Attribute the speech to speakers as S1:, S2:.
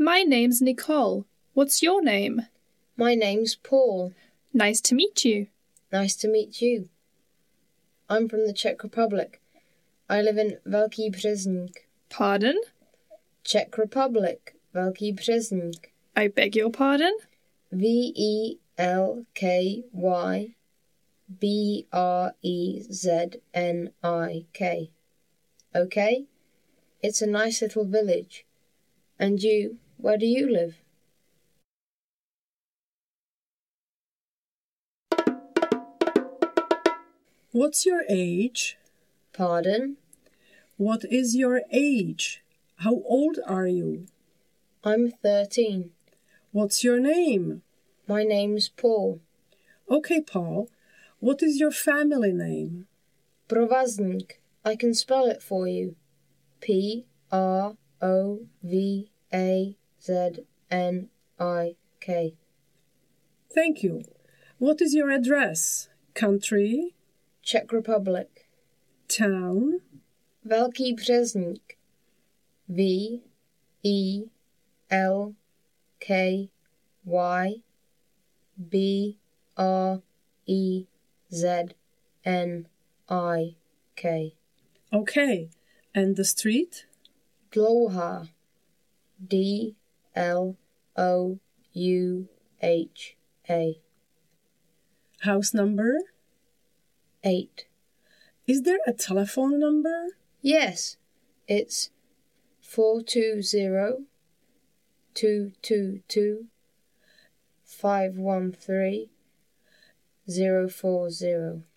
S1: My name's Nicole. What's your name?
S2: My name's Paul.
S1: Nice to meet you.
S2: Nice to meet you. I'm from the Czech Republic. I live in Velký Březník.
S1: Pardon?
S2: Czech Republic, Velký Březník.
S1: I beg your pardon?
S2: Velkybrznik. Okay? It's a nice little village. And you, where do you live?
S3: What's your age?
S2: Pardon?
S3: What is your age? How old are you?
S2: I'm 13.
S3: What's your name?
S2: My name's Paul.
S3: Okay, Paul. What is your family name?
S2: Provazník. I can spell it for you. Provaznik.
S3: Thank you. What is your address? Country?
S2: Czech Republic.
S3: Town?
S2: Velký Březník. Velkybřeznik.
S3: Okay. And the street?
S2: Dlouhá. Dlouhá.
S3: House number?
S2: 8.
S3: Is there a telephone number?
S2: Yes, it's 420-222-513-040.